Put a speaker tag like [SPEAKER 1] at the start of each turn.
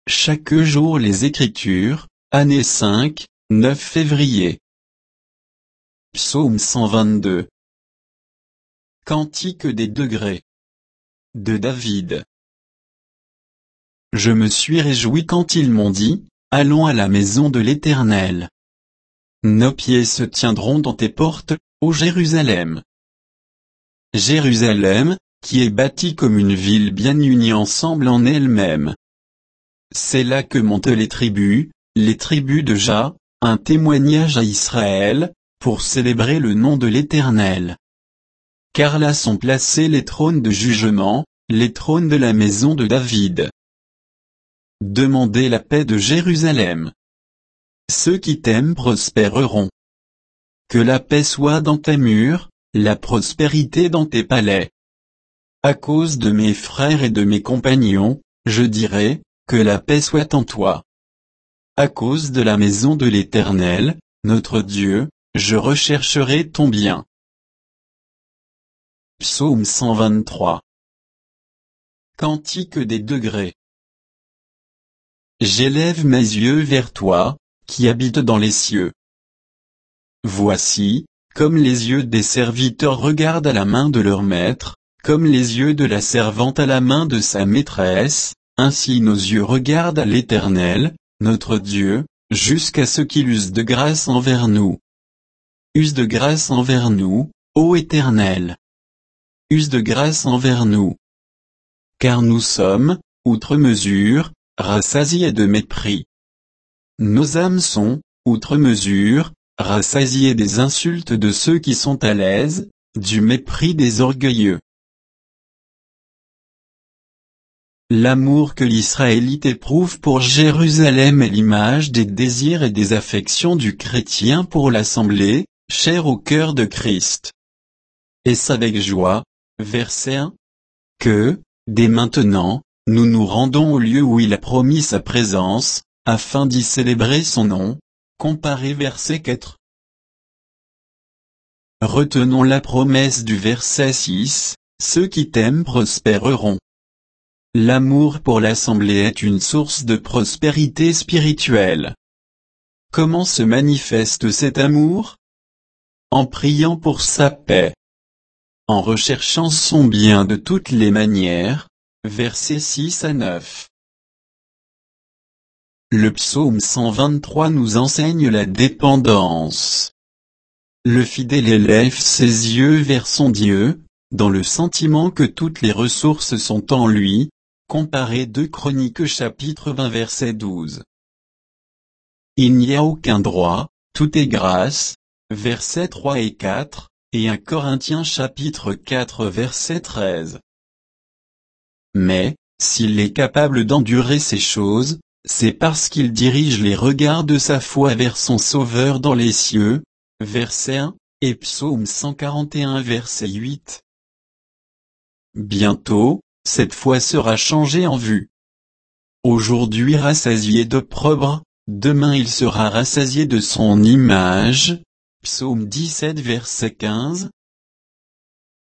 [SPEAKER 1] chaque jour les Écritures, année 5, 9 février. Psaume 122. Cantique des degrés. De David. Je me suis réjoui quand ils m'ont dit, allons à la maison de l'Éternel. Nos pieds se tiendront dans tes portes, ô Jérusalem. Jérusalem, qui est bâtie comme une ville bien unie ensemble en elle-même. C'est là que montent les tribus de Jah, un témoignage à Israël, pour célébrer le nom de l'Éternel. Car là sont placés les trônes de jugement, les trônes de la maison de David. Demandez la paix de Jérusalem. Ceux qui t'aiment prospéreront. Que la paix soit dans tes murs, la prospérité dans tes palais. À cause de mes frères et de mes compagnons, je dirai, que la paix soit en toi. À cause de la maison de l'Éternel, notre Dieu, je rechercherai ton bien. Psaume 123. Cantique des degrés. J'élève mes yeux vers toi, qui habites dans les cieux. Voici, comme les yeux des serviteurs regardent à la main de leur maître, comme les yeux de la servante à la main de sa maîtresse, ainsi nos yeux regardent à l'Éternel, notre Dieu, jusqu'à ce qu'il use de grâce envers nous. Use de grâce envers nous, ô Éternel. Use de grâce envers nous. Car nous sommes, outre mesure, rassasiés de mépris. Nos âmes sont, outre mesure, rassasiées des insultes de ceux qui sont à l'aise, du mépris des orgueilleux. L'amour que l'Israélite éprouve pour Jérusalem est l'image des désirs et des affections du chrétien pour l'assemblée, chère au cœur de Christ. Est-ce avec joie, verset 1, que, dès maintenant, nous nous rendons au lieu où il a promis sa présence, afin d'y célébrer son nom, comparé verset 4. Retenons la promesse du verset 6, ceux qui t'aiment prospéreront. L'amour pour l'assemblée est une source de prospérité spirituelle. Comment se manifeste cet amour? En priant pour sa paix. En recherchant son bien de toutes les manières, versets 6 à 9. Le psaume 123 nous enseigne la dépendance. Le fidèle élève ses yeux vers son Dieu, dans le sentiment que toutes les ressources sont en lui, comparé 2 Chroniques chapitre 20 verset 12. Il n'y a aucun droit, tout est grâce, versets 3 et 4, et 1 Corinthiens chapitre 4 verset 13. Mais, s'il est capable d'endurer ces choses, c'est parce qu'il dirige les regards de sa foi vers son Sauveur dans les cieux, verset 1, et psaume 141 verset 8. Bientôt, cette foi sera changée en vue. Aujourd'hui rassasié d'opprobre, demain il sera rassasié de son image, psaume 17 verset 15,